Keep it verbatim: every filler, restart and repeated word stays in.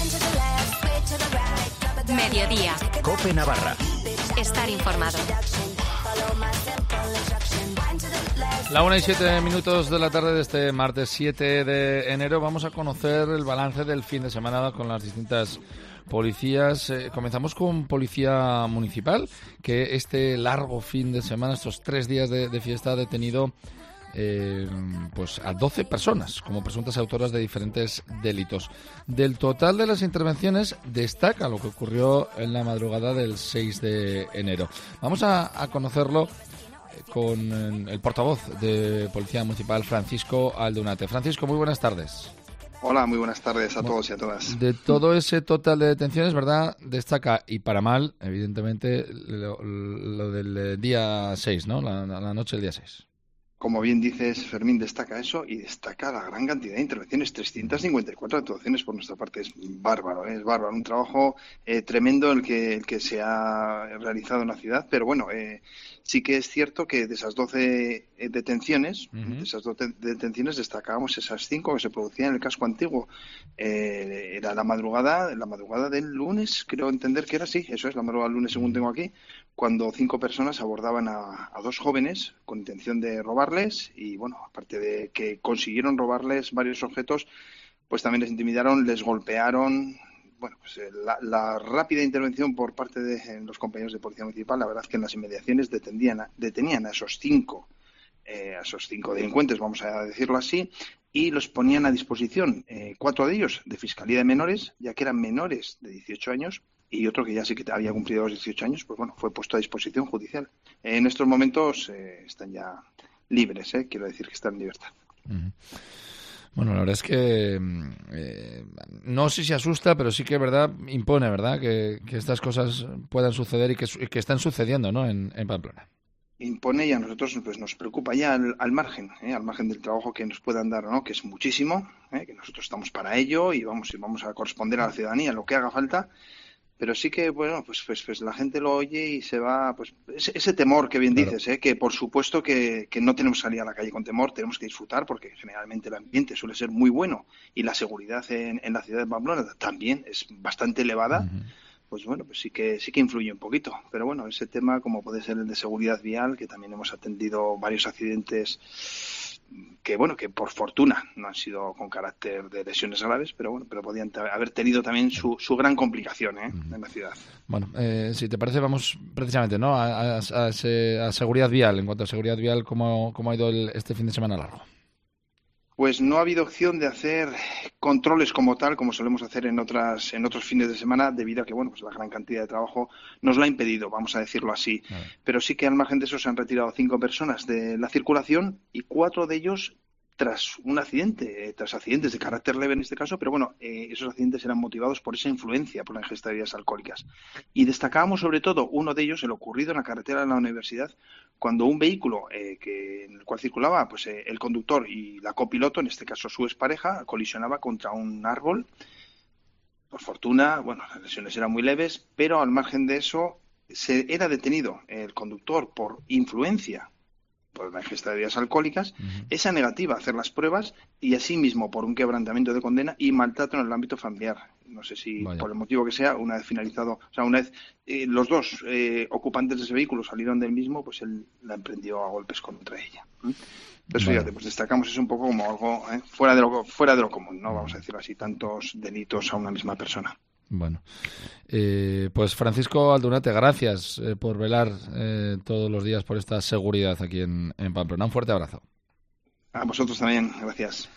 Mediodía. COPE Navarra. Estar informado. La una y siete minutos de la tarde de este martes siete de enero vamos a conocer el balance del fin de semana con las distintas policías. Eh, comenzamos con Policía Municipal, que este largo fin de semana, estos tres días de, de fiesta, ha detenido eh, pues a doce personas como presuntas autoras de diferentes delitos. Del total de las intervenciones destaca lo que ocurrió en la madrugada del seis de enero. Vamos a, a conocerlo con el portavoz de Policía Municipal, Francisco Aldunate. Francisco, muy buenas tardes. Hola, muy buenas tardes a todos y a todas. De todo ese total de detenciones, ¿verdad? Destaca, y para mal, evidentemente, lo, lo del día seis, ¿no? La, la noche del día seis. Como bien dices, Fermín, destaca eso y destaca la gran cantidad de intervenciones, trescientas cincuenta y cuatro actuaciones por nuestra parte. Es bárbaro, ¿eh? Es bárbaro. Un trabajo eh, tremendo el que, el que se ha realizado en la ciudad, pero bueno, eh, sí que es cierto que de esas doce eh, detenciones, uh-huh. de esas doce detenciones destacábamos esas cinco que se producían en el casco antiguo. Eh, era la madrugada, la madrugada del lunes, creo entender que era así, eso es, la madrugada del lunes según tengo aquí, cuando cinco personas abordaban a, a dos jóvenes con intención de robarles y, bueno, aparte de que consiguieron robarles varios objetos, pues también les intimidaron, les golpearon. Bueno, pues la, la rápida intervención por parte de los compañeros de Policía Municipal, la verdad es que en las inmediaciones detenían a, detenían a esos cinco, eh, a esos cinco delincuentes, vamos a decirlo así, y los ponían a disposición, eh, cuatro de ellos de Fiscalía de Menores, ya que eran menores de dieciocho años, y otro que ya sí que había cumplido los dieciocho años, pues bueno, fue puesto a disposición judicial. Eh, en estos momentos eh, están ya libres, eh, quiero decir que están en libertad. Uh-huh. Bueno, la verdad es que eh, no sé si asusta, pero sí que verdad impone, ¿verdad? Que, que estas cosas puedan suceder y que, que están sucediendo, ¿no? En, en Pamplona. Impone y a nosotros pues nos preocupa ya al, al margen, ¿eh? al margen del trabajo que nos puedan dar, ¿no? Que es muchísimo, ¿eh? Que nosotros estamos para ello y vamos, y vamos a corresponder a la ciudadanía lo que haga falta. Pero sí que, bueno, pues, pues, pues la gente lo oye y se va, pues ese, ese temor que bien claro. dices, ¿eh? Que por supuesto que, que no tenemos que salir a la calle con temor, tenemos que disfrutar porque generalmente el ambiente suele ser muy bueno y la seguridad en, en la ciudad de Pamplona también es bastante elevada. Uh-huh. Pues bueno, pues sí que sí que influye un poquito. Pero bueno, ese tema como puede ser el de seguridad vial, que también hemos atendido varios accidentes que bueno, que por fortuna no han sido con carácter de lesiones graves, pero bueno, pero podían t- haber tenido también su, su gran complicación, ¿eh? Uh-huh. En la ciudad. Bueno, eh, si te parece, vamos precisamente, ¿no? A, a, a, ese, a seguridad vial. En cuanto a seguridad vial, ¿cómo, cómo ha ido el, este fin de semana largo? Pues no ha habido opción de hacer controles como tal, como solemos hacer en otras en otros fines de semana, debido a que bueno, pues la gran cantidad de trabajo nos lo ha impedido, vamos a decirlo así. Vale. Pero sí que al margen de eso se han retirado cinco personas de la circulación y cuatro de ellos tras un accidente, eh, tras accidentes de carácter leve en este caso, pero bueno, eh, esos accidentes eran motivados por esa influencia, por la ingesta de bebidas alcohólicas. Y destacábamos sobre todo uno de ellos, el ocurrido en la carretera de la universidad, cuando un vehículo eh, que, en el cual circulaba pues eh, el conductor y la copiloto, en este caso su expareja, colisionaba contra un árbol. Por fortuna, bueno, las lesiones eran muy leves, pero al margen de eso, se era detenido el conductor por influencia por la ingesta de bebidas alcohólicas, uh-huh. esa negativa a hacer las pruebas y asimismo por un quebrantamiento de condena y maltrato en el ámbito familiar. No sé si Vaya. por el motivo que sea, una vez finalizado, o sea, una vez eh, los dos eh, ocupantes de ese vehículo salieron del mismo, pues él la emprendió a golpes contra ella. ¿Mm? Entonces, bueno. fíjate, pues destacamos eso un poco como algo eh, fuera de lo fuera de lo común, ¿no? Vamos a decirlo así, tantos delitos a una misma persona. Bueno, eh, pues Francisco Aldunate, gracias eh, por velar eh, todos los días por esta seguridad aquí en, en Pamplona. Un fuerte abrazo. A vosotros también, gracias.